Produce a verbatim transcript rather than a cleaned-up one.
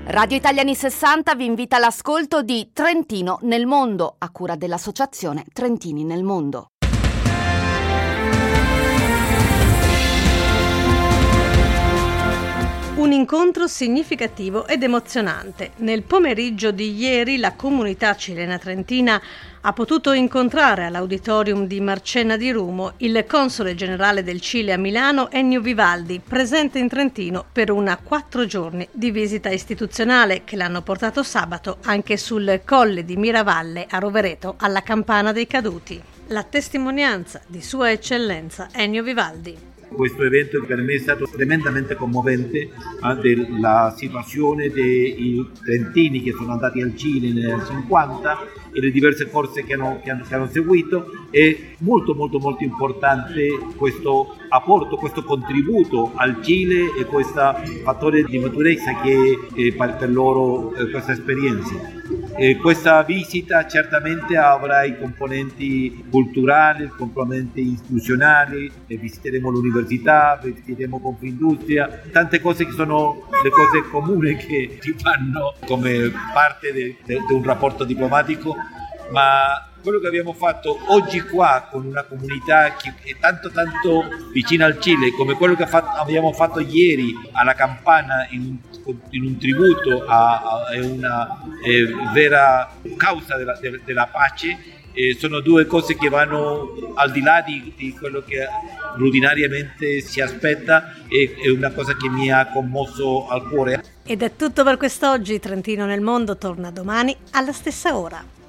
Radio Italia anni sessanta vi invita all'ascolto di Trentino nel mondo, a cura dell'associazione Trentini nel Mondo. Un incontro significativo ed emozionante. Nel pomeriggio di ieri la comunità cilena trentina ha potuto incontrare all'auditorium di Marcena di Rumo il console generale del Cile a Milano, Ennio Vivaldi, presente in Trentino per una quattro giorni di visita istituzionale che l'hanno portato sabato anche sul Colle di Miravalle a Rovereto alla Campana dei Caduti. La testimonianza di Sua Eccellenza Ennio Vivaldi. Questo evento per me è stato tremendamente commovente, eh, della situazione dei trentini che sono andati al Cile nel cinquanta e le diverse corse che hanno, che hanno, che hanno seguito. È molto molto molto importante questo apporto, questo contributo al Cile e questo fattore di maturezza che è per loro eh, questa esperienza. E questa visita certamente avrà i componenti culturali, i componenti istituzionali, e visiteremo l'università, visiteremo Confindustria, tante cose che sono le cose comuni che si fanno come parte di un rapporto diplomatico, ma quello che abbiamo fatto oggi qua con una comunità che è tanto tanto vicina al Cile, come quello che abbiamo fatto ieri alla Campana in un, in un tributo a, a una eh, vera causa della, de, della pace, eh, sono due cose che vanno al di là di, di quello che rutinariamente si aspetta, e è una cosa che mi ha commosso al cuore. Ed è tutto per quest'oggi. Trentino nel Mondo torna domani alla stessa ora.